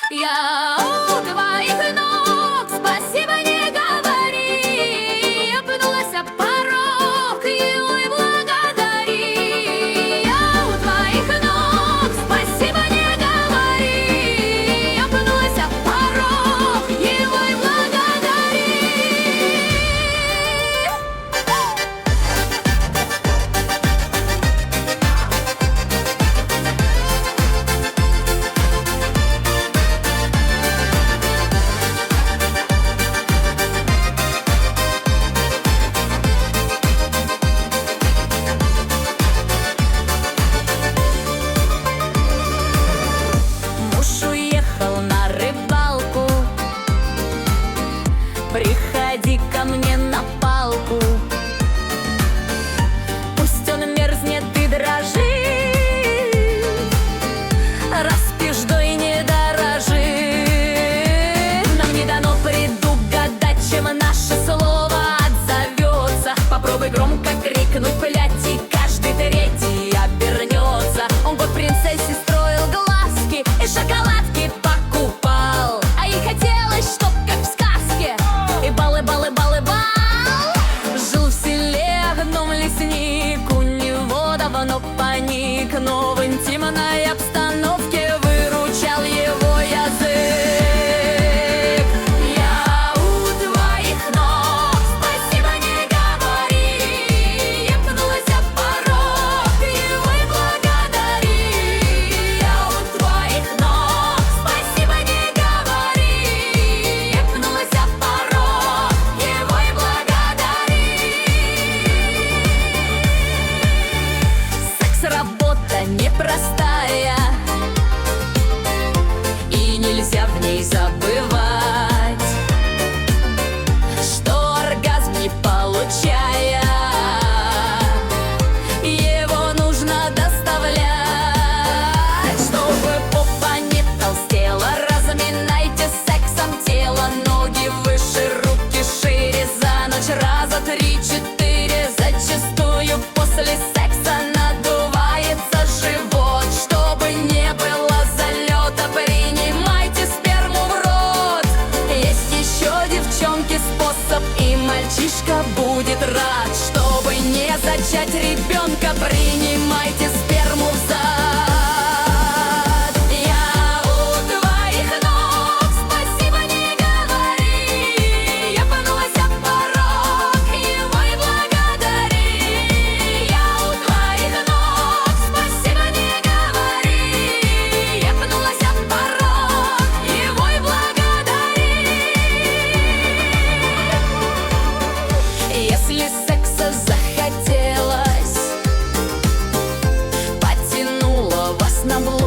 Я у твоих ног, спасибо не говори. Опнулась об порог, его и благодари. Я у твоих ног, спасибо не говори. Опнулась об порог, его и благодари. Муж уехал на рыбалку, приходи ко мне на палку. Пусть он мерзнет и дрожит, распишь, да и не дорожит. Нам не дано предугадать, чем наше слово отзовется. Попробуй громко крикнуть, плять, и каждый третий обернется. Он год принцессе строил глазки и шоколадки покупал, а ей хотелось, чтоб как в сказке. И бал, и бал, и бал, и бал. Жил в селе гном-лесник, у него давно паник, но в интимной обстановке выручал его язык. Я у твоих ног, спасибо не говори. Я пнулась об порог, его и благодари. Я у твоих ног, спасибо не говори. Я пнулась об порог, его и благодари. Секс — работа непростая, и нельзя в ней забывать, что оргазм, не получая, его нужно доставлять. Чтобы попа не толстела, разминайте сексом тело. Ноги выше, руки шире, за ночь раза 3-4. Зачастую после секса надувается живот. Чтобы не было залета, принимайте сперму в рот. Есть еще, девчонки, способ, и мальчишка будет рад. Чтобы не зачать ребенка, принимайте сперму в зад. Я у твоих ног, спасибо не говори. Я пнулась об порог, его и благодари. Я у твоих ног, спасибо не говори. Я пнулась об порог, его и благодари. Если секса захотелось, потянуло вас на блок,